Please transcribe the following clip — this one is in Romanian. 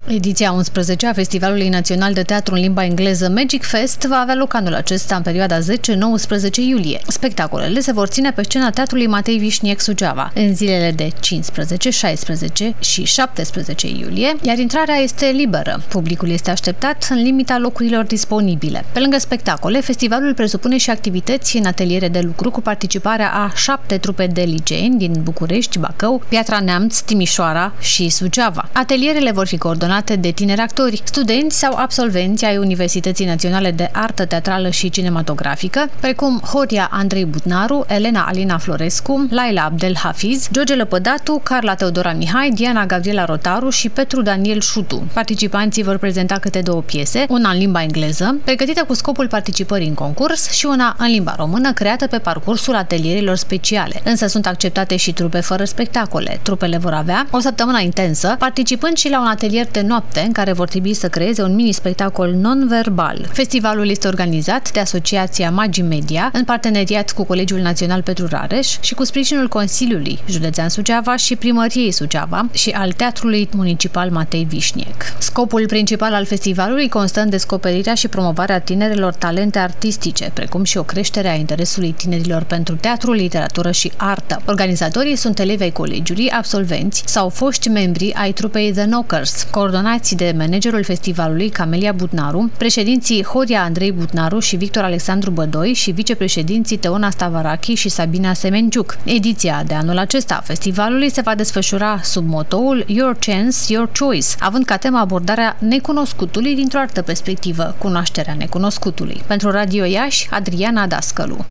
Ediția 11 a Festivalului Național de Teatru în limba engleză Magic Fest va avea loc anul acesta în perioada 10-19 iulie. Spectacolele se vor ține pe scena Teatrului Matei Vișniec Suceava în zilele de 15, 16 și 17 iulie, iar intrarea este liberă. Publicul este așteptat în limita locurilor disponibile. Pe lângă spectacole, festivalul presupune și activități în ateliere de lucru cu participarea a 7 trupe de liceeni din București, Bacău, Piatra Neamț, Timișoara și Suceava. Atelierele vor fi coordonate de tineri actori, studenți sau absolvenți ai Universității Naționale de Artă Teatrală și Cinematografică, precum Horia Andrei Butnaru, Elena Alina Florescu, Laila Abdel Hafiz, George Lăpădatu, Carla Teodora Mihai, Diana Gabriela Rotaru și Petru Daniel Șutu. Participanții vor prezenta câte 2 piese, una în limba engleză, pregătită cu scopul participării în concurs, și una în limba română, creată pe parcursul atelierilor speciale. Însă sunt acceptate și trupe fără spectacole. Trupele vor avea o săptămână intensă, participând și la un atelier de noapte în care vor trebui să creeze un mini-spectacol non-verbal. Festivalul este organizat de Asociația Magi Media în parteneriat cu Colegiul Național Petru Rareș și cu sprijinul Consiliului Județean Suceava și Primăriei Suceava și al Teatrului Municipal Matei Vișniec. Scopul principal al festivalului constă în descoperirea și promovarea tinerelor talente artistice, precum și o creștere a interesului tinerilor pentru teatru, literatură și artă. Organizatorii sunt elevi ai colegiului, absolvenți sau foști membri ai trupei The Knockers, coordonați de managerul festivalului Camelia Butnaru, președinții Horia Andrei Butnaru și Victor Alexandru Bădoi și vicepreședinții Teona Stavarachi și Sabina Semenciuc. Ediția de anul acesta a festivalului se va desfășura sub motoul Your Chance, Your Choice, având ca temă abordarea necunoscutului dintr-o altă perspectivă, cunoașterea necunoscutului. Pentru Radio Iași, Adriana Dascălu.